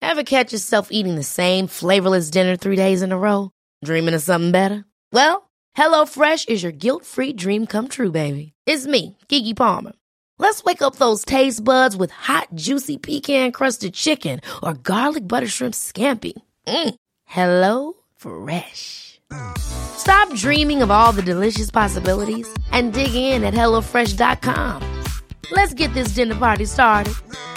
Ever catch yourself eating the same flavorless dinner 3 days in a row? Dreaming of something better? Well, HelloFresh is your guilt-free dream come true, baby. It's me, Keke Palmer. Let's wake up those taste buds with hot, juicy pecan-crusted chicken or garlic butter shrimp scampi. Hello Fresh. Stop dreaming of all the delicious possibilities and dig in at HelloFresh.com. Let's get this dinner party started.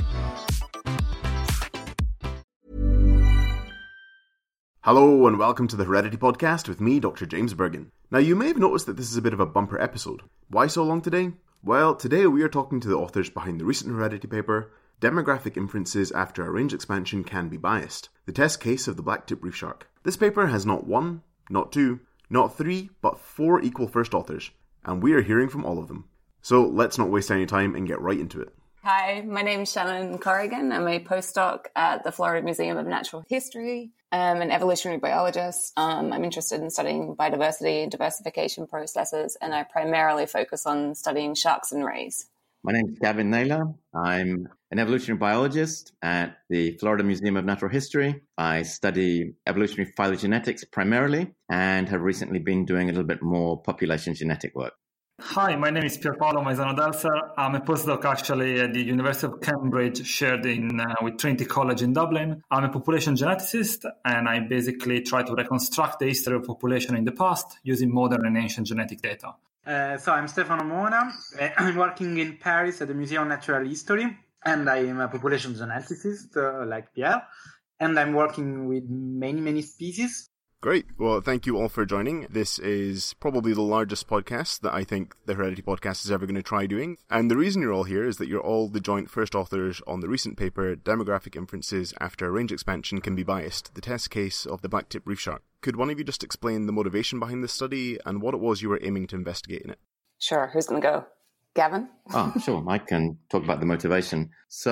Hello and welcome to the Heredity Podcast with me, Dr. James Bergen. Now you may have noticed that this is a bit of a bumper episode. Why so long today? Well, today we are talking to the authors behind the recent Heredity paper, Demographic Inferences After a Range Expansion Can Be Biased, the test case of the black-tip reef shark. This paper has not one, not two, not three, but 4 equal first authors, and we are hearing from all of them. So let's not waste any time and get right into it. Hi, my name is Shannon Corrigan. I'm a postdoc at the Florida Museum of Natural History. I'm an evolutionary biologist. I'm interested in studying biodiversity and diversification processes, and I primarily focus on studying sharks and rays. My name is Gavin Naylor. I'm an evolutionary biologist at the Florida Museum of Natural History. I study evolutionary phylogenetics primarily and have recently been doing a little bit more population genetic work. Hi, my name is Pierpaolo Maisano-Delser. I'm a postdoc actually at the University of Cambridge, shared with Trinity College in Dublin. I'm a population geneticist, and I basically try to reconstruct the history of population in the past using modern and ancient genetic data. So I'm Stefano Mona. I'm working in Paris at the Museum of Natural History, and I am a population geneticist like Pierre, and I'm working with many species. Great. Well, thank you all for joining. This is probably the largest podcast that I think the Heredity Podcast is ever going to try doing. And the reason you're all here is that you're all the joint first authors on the recent paper, Demographic Inferences After a Range Expansion Can Be Biased, the test case of the black-tip reef shark. Could one of you just explain the motivation behind this study and what it was you were aiming to investigate in it? Sure. Who's going to go? Gavin? Sure. I can talk about the motivation.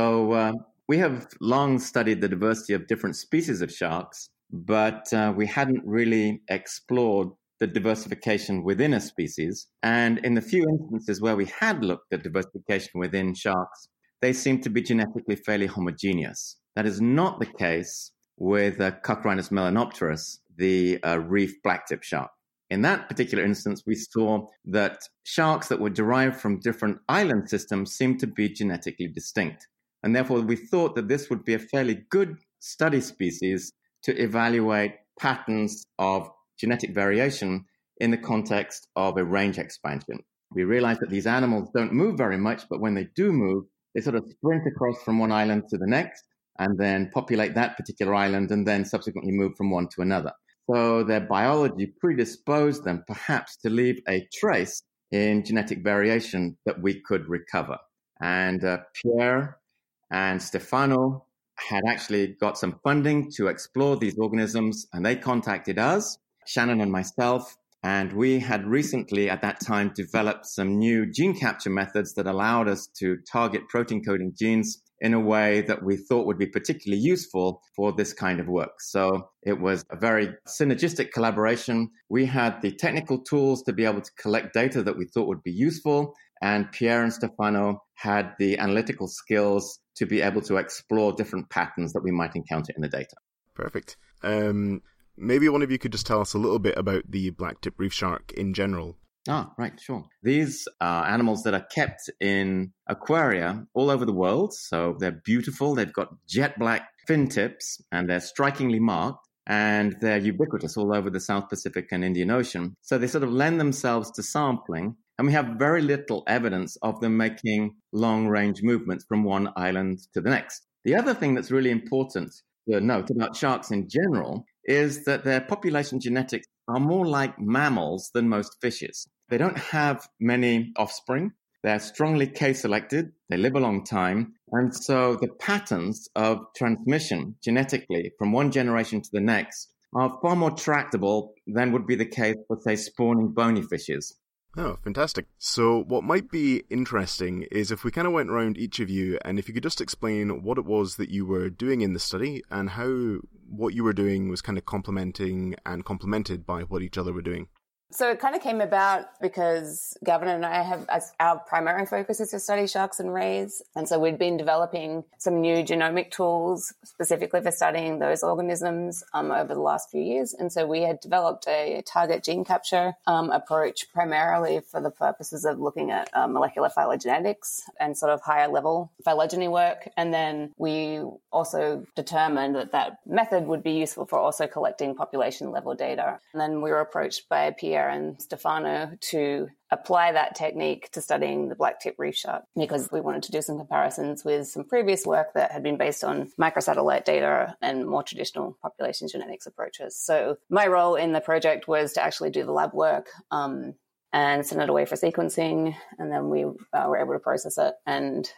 So we have long studied the diversity of different species of sharks, but we hadn't really explored the diversification within a species. And in the few instances where we had looked at diversification within sharks, they seem to be genetically fairly homogeneous. That is not the case with Cochrynus melanopterus, the reef blacktip shark. In that particular instance, we saw that sharks that were derived from different island systems seemed to be genetically distinct. And therefore, we thought that this would be a fairly good study species to evaluate patterns of genetic variation in the context of a range expansion. We realized that these animals don't move very much, but when they do move, they sort of sprint across from one island to the next and then populate that particular island and then subsequently move from one to another. So their biology predisposed them perhaps to leave a trace in genetic variation that we could recover. And Pierre and Stefano had actually got some funding to explore these organisms, and they contacted us, Shannon and myself, and we had recently at that time developed some new gene capture methods that allowed us to target protein coding genes in a way that we thought would be particularly useful for this kind of work. So it was a very synergistic collaboration. We had the technical tools to be able to collect data that we thought would be useful, and Pierre and Stefano had the analytical skills to be able to explore different patterns that we might encounter in the data. Perfect. Maybe one of you could just tell us a little bit about the black-tip reef shark in general. Right, sure. These are animals that are kept in aquaria all over the world. So they're beautiful. They've got jet black fin tips and they're strikingly marked. And they're ubiquitous all over the South Pacific and Indian Ocean. So they sort of lend themselves to sampling. And we have very little evidence of them making long-range movements from one island to the next. The other thing that's really important to note about sharks in general is that their population genetics are more like mammals than most fishes. They don't have many offspring. They're strongly K-selected. They live a long time. And so the patterns of transmission genetically from one generation to the next are far more tractable than would be the case for, say, spawning bony fishes. Oh, fantastic. So what might be interesting is if we kind of went around each of you and if you could just explain what it was that you were doing in the study and how what you were doing was kind of complementing and complemented by what each other were doing. So it kind of came about because Gavin and I have, as our primary focus is to study sharks and rays. And so we'd been developing some new genomic tools specifically for studying those organisms over the last few years. And so we had developed a target gene capture approach primarily for the purposes of looking at molecular phylogenetics and sort of higher level phylogeny work. And then we also determined that that method would be useful for also collecting population level data. And then we were approached by Pierre and Stefano to apply that technique to studying the blacktip reef shark because we wanted to do some comparisons with some previous work that had been based on microsatellite data and more traditional population genetics approaches. So my role in the project was to actually do the lab work and send it away for sequencing. And then we were able to process it and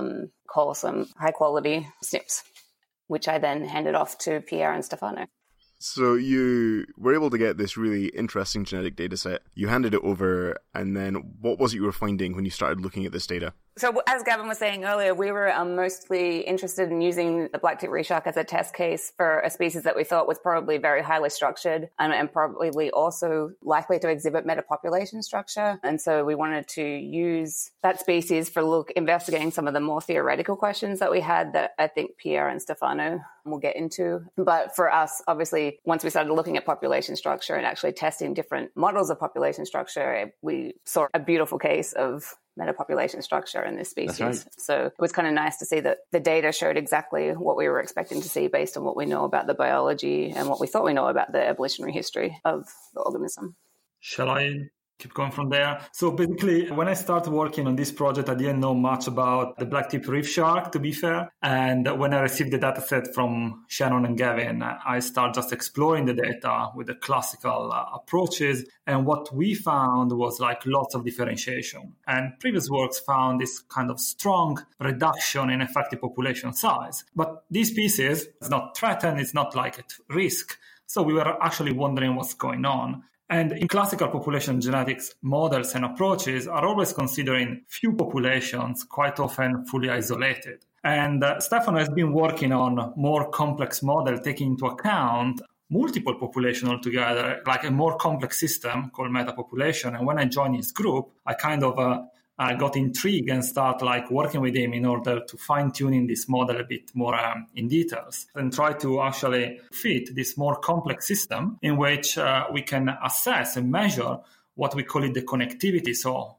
call some high quality SNPs, which I then handed off to Pierre and Stefano. So you were able to get this really interesting genetic data set. You handed it over, and then what was it you were finding when you started looking at this data? So as Gavin was saying earlier, we were mostly interested in using the blacktip reef shark as a test case for a species that we thought was probably very highly structured and probably also likely to exhibit metapopulation structure. And so we wanted to use that species for investigating some of the more theoretical questions that we had that I think Pierre and Stefano will get into. But for us, obviously, once we started looking at population structure and actually testing different models of population structure, we saw a beautiful case of metapopulation structure in this species. Right. So it was kind of nice to see that the data showed exactly what we were expecting to see based on what we know about the biology and what we thought we know about the evolutionary history of the organism. Shall I keep going from there? So basically, when I started working on this project, I didn't know much about the blacktip reef shark, to be fair. And when I received the data set from Shannon and Gavin, I started just exploring the data with the classical approaches. And what we found was lots of differentiation. And previous works found this kind of strong reduction in effective population size. But this species is not threatened, it's not at risk. So we were actually wondering what's going on. And in classical population genetics, models and approaches are always considering few populations, quite often fully isolated. And Stefano has been working on more complex model taking into account multiple populations altogether, like a more complex system called metapopulation. And when I joined his group, I kind of got intrigued and start working with him in order to fine-tuning this model a bit more in details and try to actually fit this more complex system in which we can assess and measure what we call it the connectivity. So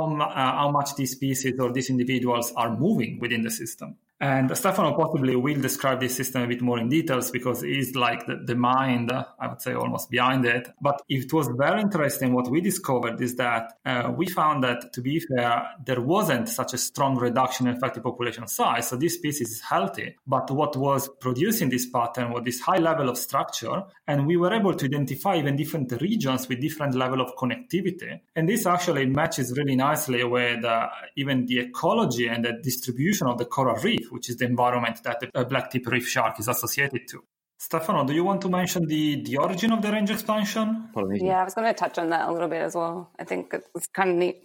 how much these species or these individuals are moving within the system. And Stefano possibly will describe this system a bit more in details because he's the mind, I would say, almost behind it. But it was very interesting. What we discovered is that we found that, to be fair, there wasn't such a strong reduction in effective population size. So this species is healthy. But what was producing this pattern was this high level of structure. And we were able to identify even different regions with different level of connectivity. And this actually matches really nicely with even the ecology and the distribution of the coral reef, which is the environment that the blacktip reef shark is associated to. Stefano, do you want to mention the origin of the range expansion? Yeah, I was going to touch on that a little bit as well. I think it's kind of neat.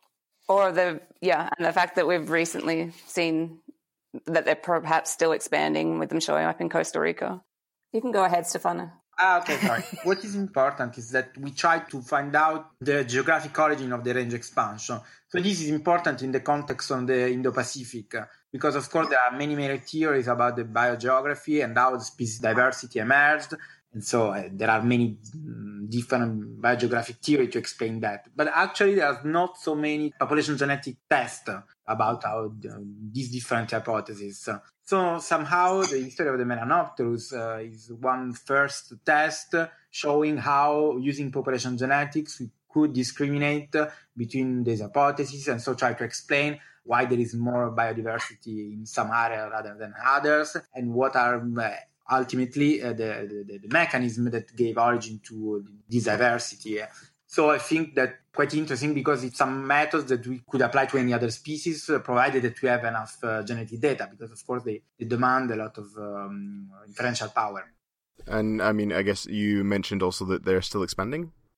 And the fact that we've recently seen that they're perhaps still expanding with them showing up in Costa Rica. You can go ahead, Stefano. Okay, sorry. What is important is that we try to find out the geographic origin of the range expansion. So this is important in the context of the Indo-Pacific, because of course there are many theories about the biogeography and how the species diversity emerged. And so there are many different biogeographic theories to explain that. But actually there are not so many population genetic tests about how these different hypotheses. So somehow the history of the Melanopterus is one first test showing how using population genetics we could discriminate between these hypotheses and so try to explain why there is more biodiversity in some area rather than others and what are ultimately the mechanism that gave origin to this diversity. So I think that quite interesting because it's some methods that we could apply to any other species, provided that we have enough genetic data, because of course they demand a lot of inferential power. And I mean, I guess you mentioned also that they're still expanding?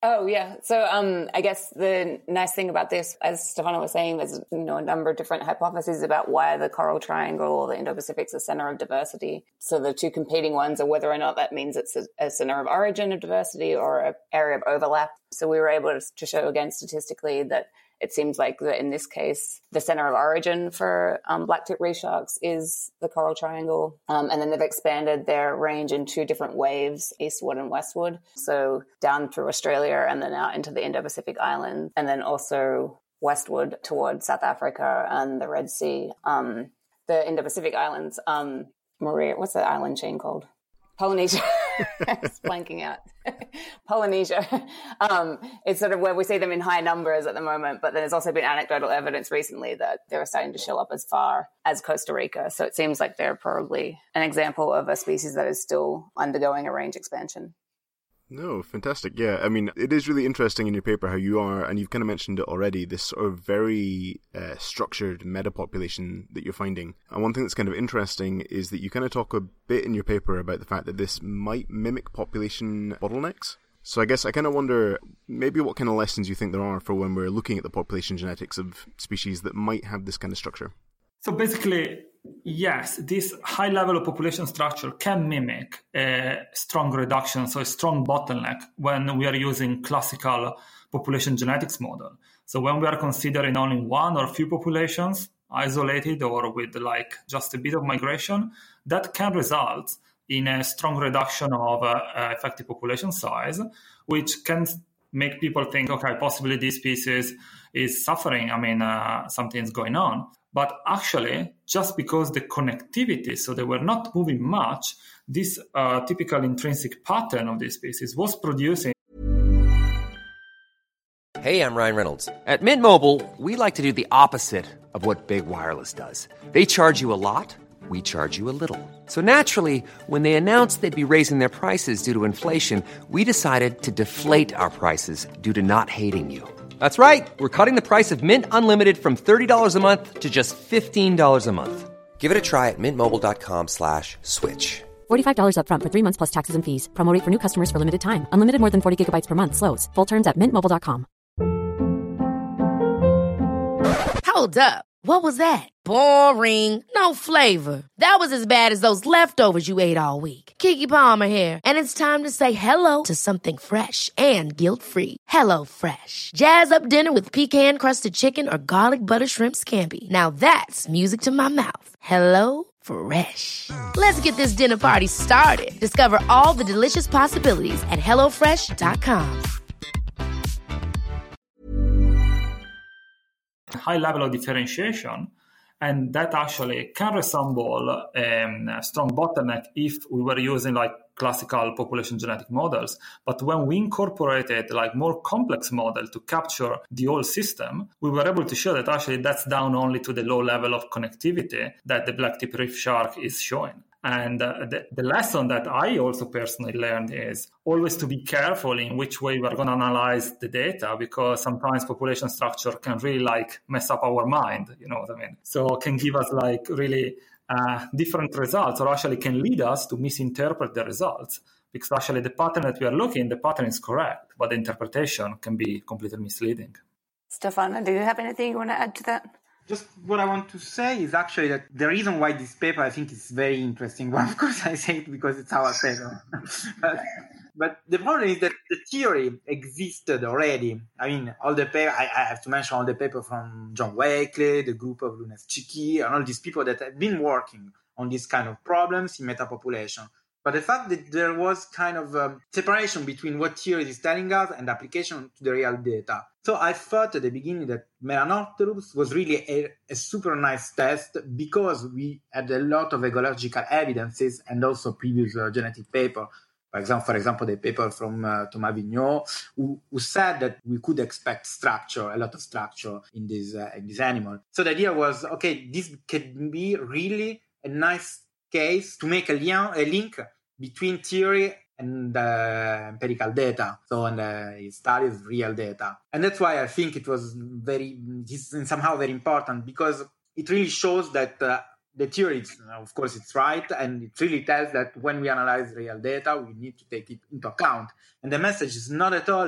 Oh, yeah. So I guess the nice thing about this, as Stefano was saying, there's a number of different hypotheses about why the Coral Triangle or the Indo-Pacific's a center of diversity. So the two competing ones are whether or not that means it's a center of origin of diversity or an area of overlap. So we were able to show again statistically that it seems like that in this case, the center of origin for black-tip reef sharks is the Coral Triangle. And then they've expanded their range in two different waves, eastward and westward. So down through Australia and then out into the Indo-Pacific Islands, and then also westward towards South Africa and the Red Sea. The Indo-Pacific Islands, Maria, what's the island chain called? Polynesia. It's blanking out. Polynesia. It's sort of where we see them in high numbers at the moment, but there's also been anecdotal evidence recently that they're starting to show up as far as Costa Rica. So it seems like they're probably an example of a species that is still undergoing a range expansion. No, fantastic. Yeah, I mean, it is really interesting in your paper how you are, and you've kind of mentioned it already, this sort of very structured meta-population that you're finding. And one thing that's kind of interesting is that you kind of talk a bit in your paper about the fact that this might mimic population bottlenecks. So I guess I kind of wonder maybe what kind of lessons you think there are for when we're looking at the population genetics of species that might have this kind of structure. So basically, yes, this high level of population structure can mimic a strong reduction, so a strong bottleneck when we are using classical population genetics model. So when we are considering only one or few populations, isolated or with like just a bit of migration, that can result in a strong reduction of effective population size, which can make people think, okay, possibly this species is suffering. I mean, something's going on. But actually, just because the connectivity, so they were not moving much, this typical intrinsic pattern of this species was producing. Hey, I'm Ryan Reynolds. At Mint Mobile, we like to do the opposite of what Big Wireless does. They charge you a lot, we charge you a little. So naturally, when they announced they'd be raising their prices due to inflation, we decided to deflate our prices due to not hating you. That's right. We're cutting the price of Mint Unlimited from $30 a month to just $15 a month. Give it a try at mintmobile.com/switch. $45 up front for 3 months plus taxes and fees. Promo rate for new customers for limited time. Unlimited more than 40 gigabytes per month. Slows full terms at mintmobile.com. Hold up. What was that? Boring. No flavor. That was as bad as those leftovers you ate all week. Keke Palmer here, and it's time to say hello to something fresh and guilt-free. Hello Fresh. Jazz up dinner with pecan-crusted chicken or garlic butter shrimp scampi. Now that's music to my mouth. Hello Fresh. Let's get this dinner party started. Discover all the delicious possibilities at HelloFresh.com. High level of differentiation, and that actually can resemble a strong bottleneck if we were using like classical population genetic models. But when we incorporated like more complex model to capture the whole system, we were able to show that actually that's down only to the low level of connectivity that the black-tip reef shark is showing. And the lesson that I also personally learned is always to be careful in which way we're going to analyze the data, because sometimes population structure can really like mess up our mind, you know what I mean? So can give us like really different results, or actually can lead us to misinterpret the results, because actually the pattern that we are looking, the pattern is correct, but the interpretation can be completely misleading. Stefano, do you have anything you want to add to that? Just what I want to say is actually that the reason why this paper I think is very interesting. Well, of course I say it because it's our paper. But the problem is that the theory existed already. I mean, all the paper, I have to mention all the paper from John Wakely, the group of Lunes Chiki, and all these people that have been working on these kind of problems in metapopulation. But the fact that there was kind of a separation between what theory is telling us and application to the real data. So I thought at the beginning that Melanopterus was really a super nice test, because we had a lot of ecological evidences and also previous genetic paper. For example, the paper from Thomas Vigneault, who said that we could expect structure, a lot of structure in this animal. So the idea was, okay, this can be really a nice case to make a link between theory and empirical data, so and it studies real data. And that's why I think it was somehow very important, because it really shows that the theory, of course, it's right, and it really tells that when we analyze real data, we need to take it into account. And the message is not at all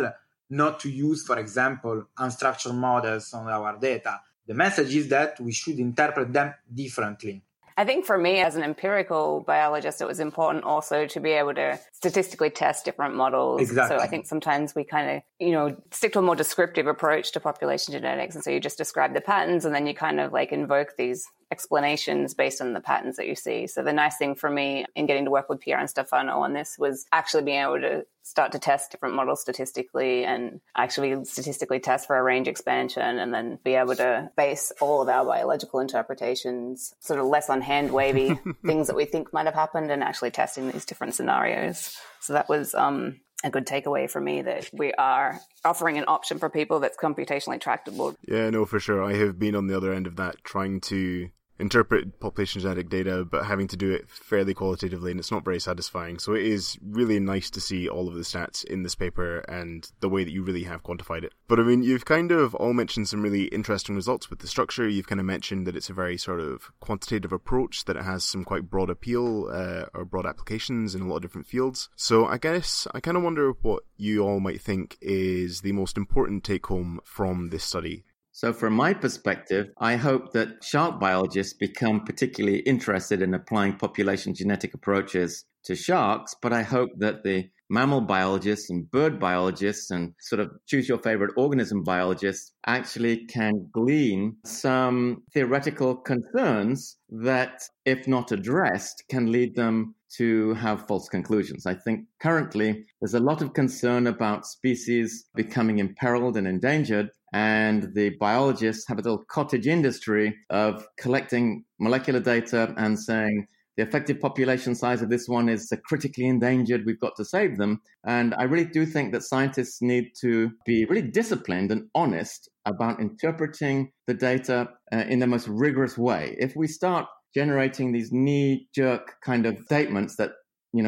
not to use, for example, unstructured models on our data. The message is that we should interpret them differently. I think for me as an empirical biologist, it was important also to be able to statistically test different models. Exactly. So I think sometimes we kind of, stick to a more descriptive approach to population genetics. And so you just describe the patterns and then you kind of like invoke these explanations based on the patterns that you see. So the nice thing for me in getting to work with Pierre and Stefano on this was actually being able to start to test different models statistically and actually statistically test for a range expansion and then be able to base all of our biological interpretations sort of less on hand-wavy things that we think might have happened and actually testing these different scenarios. So that was a good takeaway for me, that we are offering an option for people that's computationally tractable. Yeah, no, for sure. I have been on the other end of that, trying to interpret population genetic data, but having to do it fairly qualitatively, and it's not very satisfying. So it is really nice to see all of the stats in this paper and the way that you really have quantified it. But I mean, you've kind of all mentioned some really interesting results with the structure. You've kind of mentioned that it's a very sort of quantitative approach, that it has some quite broad appeal or broad applications in a lot of different fields. So I guess I kind of wonder what you all might think is the most important take home from this study. So from my perspective, I hope that shark biologists become particularly interested in applying population genetic approaches to sharks, but I hope that the mammal biologists and bird biologists and sort of choose your favorite organism biologists actually can glean some theoretical concerns that, if not addressed, can lead them to have false conclusions. I think currently there's a lot of concern about species becoming imperiled and endangered, and the biologists have a little cottage industry of collecting molecular data and saying the effective population size of this one is critically endangered, we've got to save them. And I really do think that scientists need to be really disciplined and honest about interpreting the data in the most rigorous way. If we start generating these knee-jerk kind of statements that,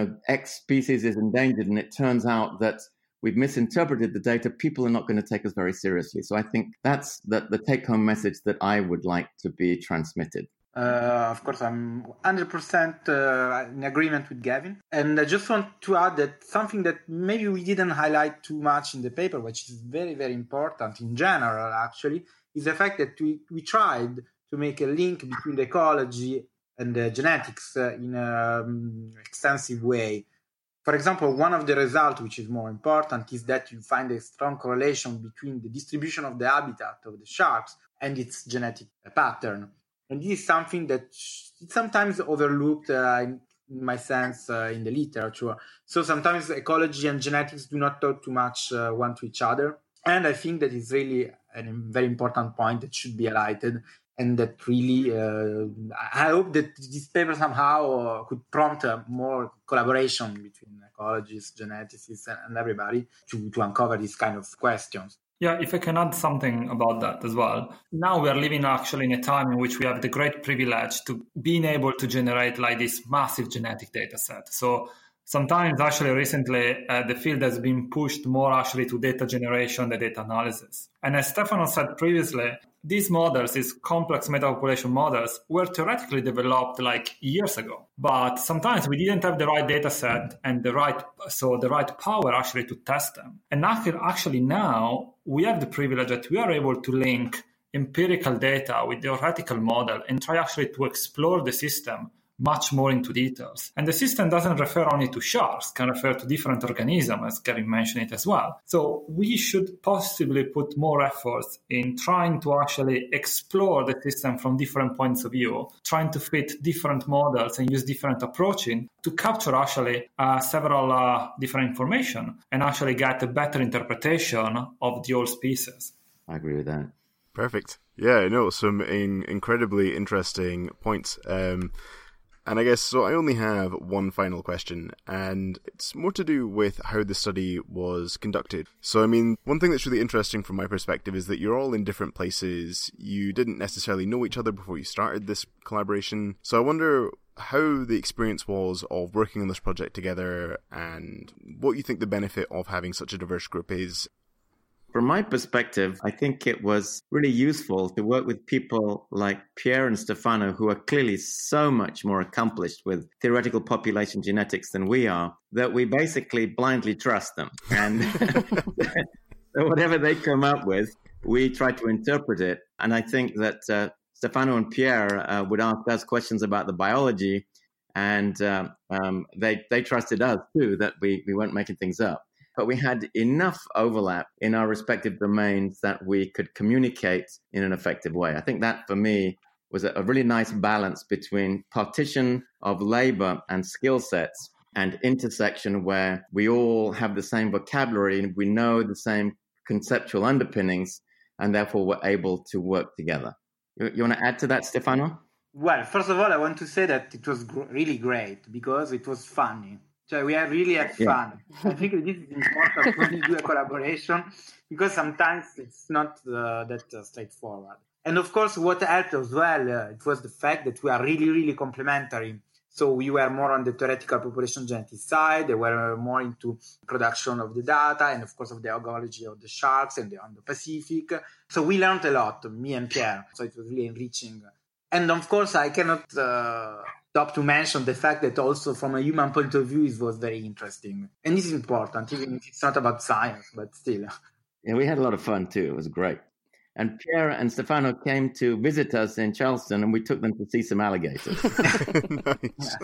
X species is endangered, and it turns out that we've misinterpreted the data, people are not going to take us very seriously. So I think that's the take-home message that I would like to be transmitted. Of course, I'm 100% in agreement with Gavin. And I just want to add that something that maybe we didn't highlight too much in the paper, which is very, very important in general, actually, is the fact that we tried to make a link between the ecology and the genetics in an extensive way. For example, one of the results, which is more important, is that you find a strong correlation between the distribution of the habitat of the sharks and its genetic pattern. And this is something that is sometimes overlooked, in my sense, in the literature. So sometimes ecology and genetics do not talk too much one to each other. And I think that is really a very important point that should be highlighted. And that really, I hope that this paper somehow could prompt more collaboration between ecologists, geneticists, and everybody to uncover these kind of questions. Yeah, if I can add something about that as well. Now we are living actually in a time in which we have the great privilege to being able to generate like this massive genetic data set. So sometimes actually recently the field has been pushed more actually to data generation than data analysis. And as Stefano said previously, these models, these complex metapopulation models, were theoretically developed like years ago. But sometimes we didn't have the right data set and the right power actually to test them. And actually now we have the privilege that we are able to link empirical data with the theoretical model and try actually to explore the system much more into details. And the system doesn't refer only to sharks, can refer to different organisms, as Gavin mentioned it as well. So we should possibly put more efforts in trying to actually explore the system from different points of view, trying to fit different models and use different approaching to capture actually several different information and actually get a better interpretation of the whole species. I agree with that. Perfect. Yeah, no, some incredibly interesting points. And I guess, so I only have one final question, and it's more to do with how the study was conducted. So, I mean, one thing that's really interesting from my perspective is that you're all in different places. You didn't necessarily know each other before you started this collaboration. So I wonder how the experience was of working on this project together and what you think the benefit of having such a diverse group is. From my perspective, I think it was really useful to work with people like Pierre and Stefano, who are clearly so much more accomplished with theoretical population genetics than we are, that we basically blindly trust them. And So whatever they come up with, we try to interpret it. And I think that Stefano and Pierre would ask us questions about the biology, and they trusted us too, that we weren't making things up. But we had enough overlap in our respective domains that we could communicate in an effective way. I think that, for me, was a really nice balance between partition of labor and skill sets and intersection where we all have the same vocabulary and we know the same conceptual underpinnings, and therefore we're able to work together. You want to add to that, Stefano? Well, first of all, I want to say that it was really great because it was funny. So we really had fun. I think this is important when you do a collaboration, because sometimes it's not that straightforward. And of course, what helped as well, it was the fact that we are really, really complementary. So we were more on the theoretical population genetics side. They were more into production of the data and, of course, of the ecology of the sharks and on the Pacific. So we learned a lot, me and Pierre. So it was really enriching. And of course, I cannot stop to mention the fact that also from a human point of view, it was very interesting. And this is important, even if it's not about science, but still. Yeah, we had a lot of fun too. It was great. And Pierre and Stefano came to visit us in Charleston, and we took them to see some alligators. Nice.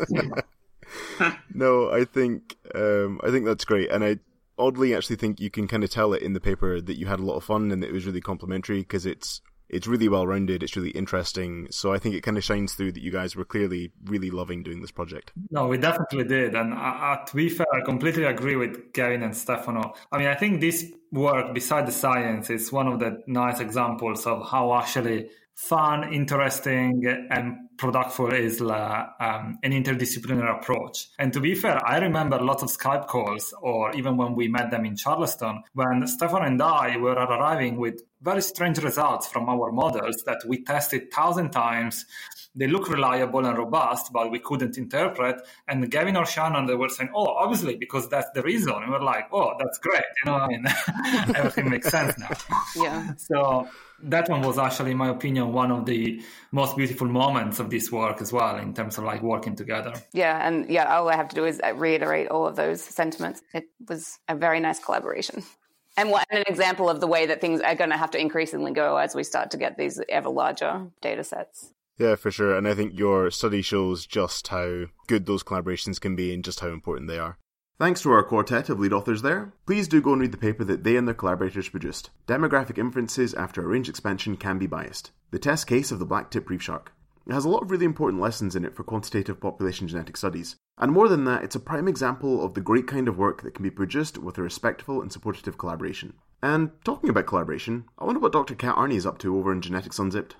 No, I think that's great. And I oddly actually think you can kind of tell it in the paper that you had a lot of fun and that it was really complimentary, because it's really well-rounded, it's really interesting. So I think it kind of shines through that you guys were clearly really loving doing this project. No, we definitely did. And to be fair, I completely agree with Gavin and Stefano. I mean, I think this work, beside the science, is one of the nice examples of how actually fun, interesting, and productive is an interdisciplinary approach. And to be fair, I remember lots of Skype calls, or even when we met them in Charleston, when Stefano and I were arriving with very strange results from our models that we tested 1,000 times. They look reliable and robust, but we couldn't interpret. And Gavin or Shannon, they were saying, oh, obviously, because that's the reason. And we're like, oh, that's great. I mean, everything makes sense now. Yeah. So that one was actually, in my opinion, one of the most beautiful moments of this work as well, in terms of working together. Yeah. And all I have to do is reiterate all of those sentiments. It was a very nice collaboration. And an example of the way that things are going to have to increasingly go as we start to get these ever larger data sets. Yeah, for sure. And I think your study shows just how good those collaborations can be and just how important they are. Thanks to our quartet of lead authors there. Please do go and read the paper that they and their collaborators produced. Demographic inferences after a range expansion can be biased. The test case of the black-tip reef shark. It has a lot of really important lessons in it for quantitative population genetic studies. And more than that, it's a prime example of the great kind of work that can be produced with a respectful and supportive collaboration. And talking about collaboration, I wonder what Dr. Kat Arney is up to over in Genetics Unzipped.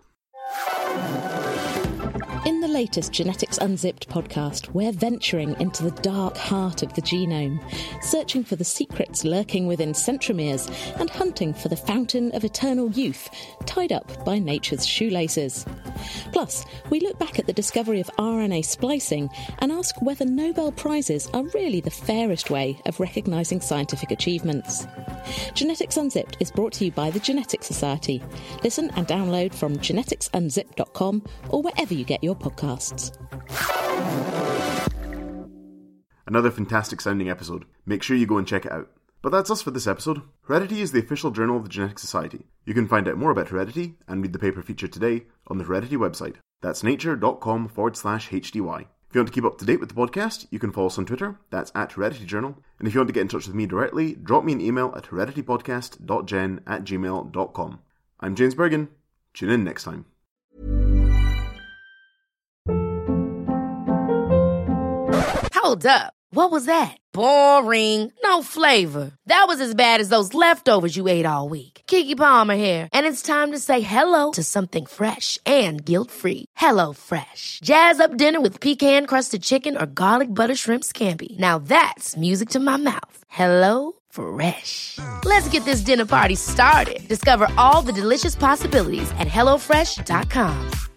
In the latest Genetics Unzipped podcast, we're venturing into the dark heart of the genome, searching for the secrets lurking within centromeres and hunting for the fountain of eternal youth, tied up by nature's shoelaces. Plus, we look back at the discovery of RNA splicing and ask whether Nobel Prizes are really the fairest way of recognising scientific achievements. Genetics Unzipped is brought to you by the Genetics Society. Listen and download from geneticsunzipped.com or wherever you get your podcasts. Another fantastic sounding episode. Make sure you go and check it out. But that's us for this episode. Heredity is the official journal of the Genetics Society. You can find out more about Heredity and read the paper featured today on the Heredity website. That's nature.com/HDY. If you want to keep up to date with the podcast, you can follow us on Twitter, that's @HeredityJournal. And if you want to get in touch with me directly, drop me an email at hereditypodcast.gen@gmail.com. I'm James Bergen. Tune in next time. Hold up. What was that? Boring. No flavor. That was as bad as those leftovers you ate all week. Keke Palmer here. And it's time to say hello to something fresh and guilt-free. Hello Fresh. Jazz up dinner with pecan-crusted chicken or garlic butter shrimp scampi. Now that's music to my mouth. Hello Fresh. Let's get this dinner party started. Discover all the delicious possibilities at HelloFresh.com.